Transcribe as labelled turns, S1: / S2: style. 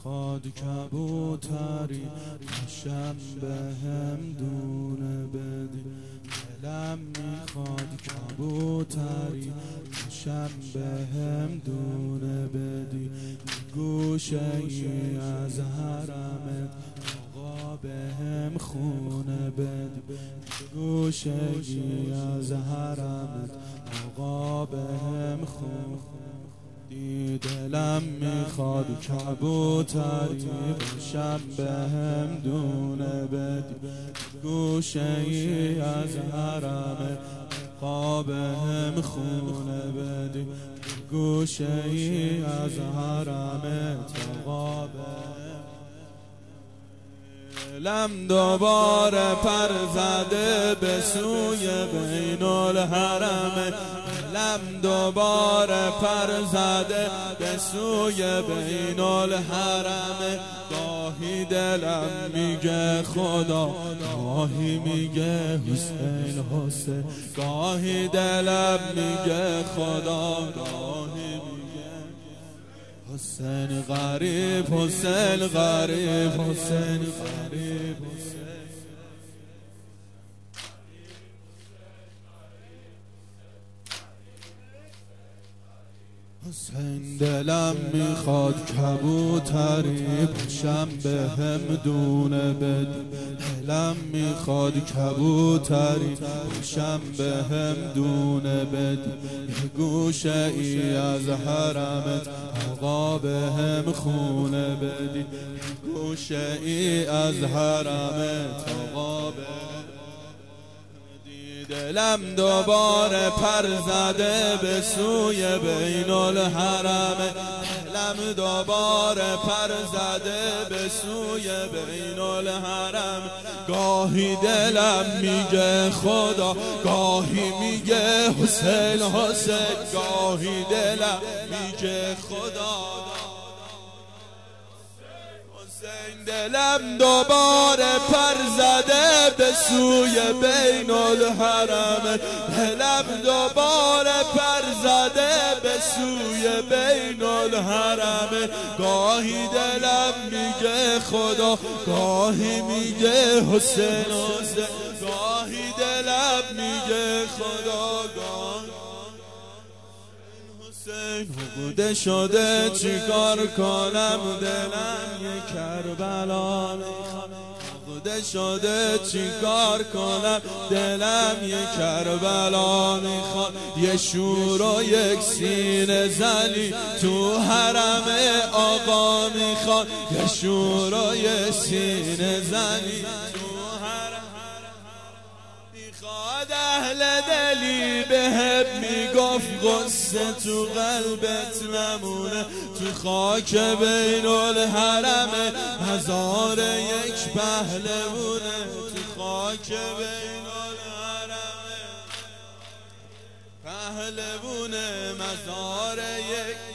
S1: میخواد کبوتری باشم بهم دونه بدی. دلم میخواد کبوتری باشم بهم دونه بدی. گوشه ای از حرمت آقا بهم خونه بدی. گوشه ای از حرمت آقا بهم خونه. دلم میخواد کبوتری باشم بهم دونه بدی. گوشه ای از حرمت آقا بهم خونه بدی. گوشه ای از حرمت آقا بهم. دلم دوباره پر زده به سوی بین الحرم. دلم دوباره پر زده به سوی بین الحرم. گاهی دلم میگه خدا، گاهی میگه حسین حسین. گاهی دلم میگه خدا، گاهی میگه حسین غریب، حسین غریب، حسین غریب، حسین. دلم میخواد کبوتری باشم بهم دونه بدی. دلم میخواد کبوتری باشم بهم دونه بدی. یه گوشه ای از حرمت آقا بهم خونه بدی. گوشه ای از حرمت آقا بهم. دلم دوباره پر زده به سوی بین الحرم. دلم دوباره پر زده به سوی بین الحرم. گاهی دلم میگه خدا، گاهی میگه حسین حسین. گاهی دلم میگه خدا. دلم دوباره پر زده به سوی بین الحرم. دلم دوباره پر زده به سوی بین الحرم. گاهی دلم میگه خدا، گاهی میگه حسین حسین. گاهی دلم میگه خدا، گاهی حقوده شده چیکار کنم. دلم یه کربلا میخواد. حقوده شده چیکار کنم. دلم یه کربلا میخواد. یه شور و یک سینه زنی تو حرم آقا میخواد. یه شور و یک سینه زنی میخواد. اهل دلی بهم میگفت قصه تو قلبت نمونه. تو خاک بین الحرم مزار یک پهلوونه. تو خاک بین الحرم پهلوونه مزار یک